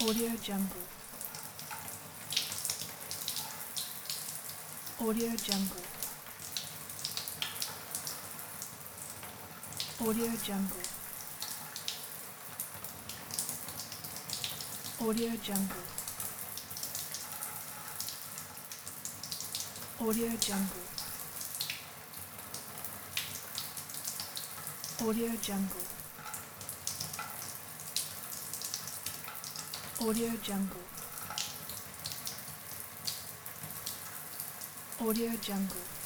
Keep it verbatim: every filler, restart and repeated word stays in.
Audio Jungle. Audio Jungle. Audio Jungle. Audio Jungle. Audio Jungle. Audio Jungle. Audio Jungle. Audio Jungle.